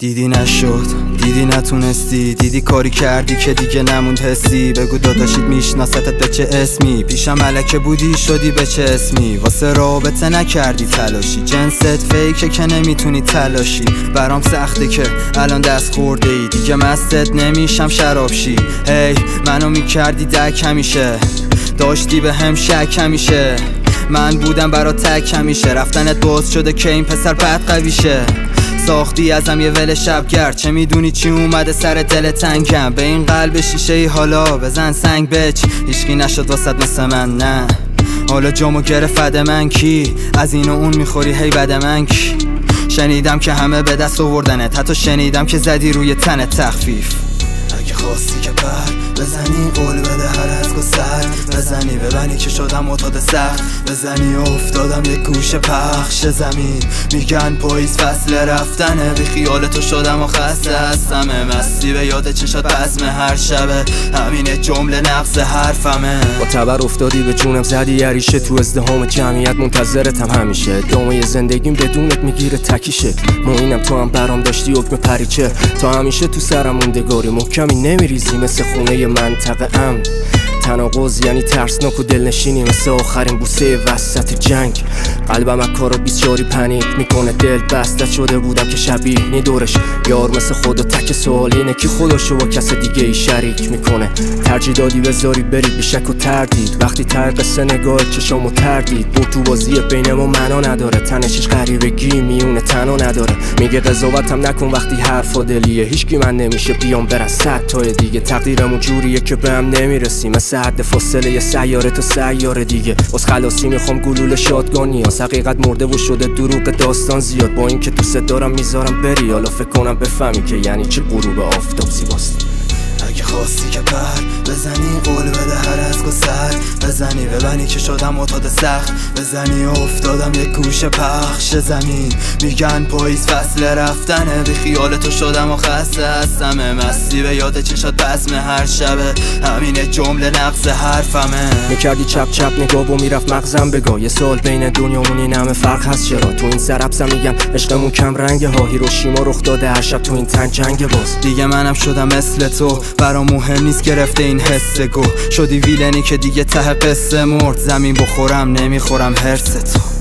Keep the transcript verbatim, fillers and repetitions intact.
دیدی نشد، دیدی نتونستی، دیدی کاری کردی که دیگه نموند حسی. بگو داداشید میشناستت به چه اسمی، پیشم ملکه بودی شدی به چه اسمی. واسه رابطه نکردی تلاشی، جنست فیکه که نمیتونی تلاشی. برام سخته که الان دست خورده ای، دیگه مستت نمیشم شرابشی. هی hey, منو میکردی دک همیشه، داشتی به هم شک همیشه. من بودم برا تک همیشه، رفتنت باز شده که این پسر بد قویشه. ساختی ازم یه ول شبگرد، چه میدونی چی اومده سر دل تنگم. به این قلب شیشه ای حالا بزن سنگ بچ، هیچکی نشد واسط مثل من نه. حالا جامو گرفت من کی، از این و اون میخوری هی بد من کی. شنیدم که همه به دست آوردنت، حتی شنیدم که زدی روی تنت تخفیف. اگه خواستی که پر بزنی قول بده هر از سر بزنی، ببنی که شدم معتاد سخت بزنی. افتادم یک گوشه پخش زمین، میگن پاییز فصل رفتنه. بی خیالتو شدم و خسته هستم، مستی به یاد چشات بزم هر شبه. همینه جمله نقص حرفمه. با تبر افتادی به جونم زدی یریشه، تو ازدهام جمعیت منتظرتم همیشه. دامه زندگیم بدونت میگیره تکی شکل، موینم تو هم برام داشتی حکم پریچه. تا همیشه تو سرم موندگاری محکمی نمیریزی مثل خونه منطقه امن. تناقض یعنی ترسناک و دلنشینی مثل آخرین بوسه وسط جنگ. قلبم از کارا بیچاری پنیک میکنه، دل بسته شده بودم که شبیه نی دورش یار مثل خدا. تک سوال اینه کی خودشو با کس دیگه ای شریک میکنه. ترجیح دادی بذاری بری بی شک و تردید، وقتی ته قصه نگاه چشامو تردید. بود تو بازی بین ما معنا نداره، تنش هیچ غریبگی میونه تنها نداره. میگه قضاوتم نکن وقتی حرفا دلیه، هیچکی من نمیشه بیام برن صد تای دیگه. تقدیرمون جوریه که به هم نمیرسیم، مثل حد فاصله یه سیاره تا سیاره دیگه. از خلاصی میخوام گلوله شادگان نیاز، حقیقت مرده و شده دروغ داستان زیاد. با این که دوست دارم میذارم بری، حالا فکر کنم بفهمی که یعنی چی غروب آفتاب زیباست. اگه خواستی که پر بزنی قول بده هر از سر بزنی، ببنی که شدم معتاد سخت بزنی. افتادم یک گوشه پخش زمین، میگن پاییز فصل رفتنه. بی خیالتو شدم و خسته هستم، مستی به یاد چشات بزم هر شبه. همینه جمله نقص حرفمه. میکردی چپ چپ نگاه و میرفت مغزم بگاه، یه سال بین دنیامون این همه فرق هست چرا؟ تو این سرابسم میگن عشقمون کم رنگه ها، هیروشیما رخ داده هر شب تو این تن جنگ باز. دیگه منم شدم مثل تو، برام مهم نیست گرفته این حس گو. شدی ویلنی که دیگه ته قصه مرد، زمین بخورم نمیخورم هرس تو.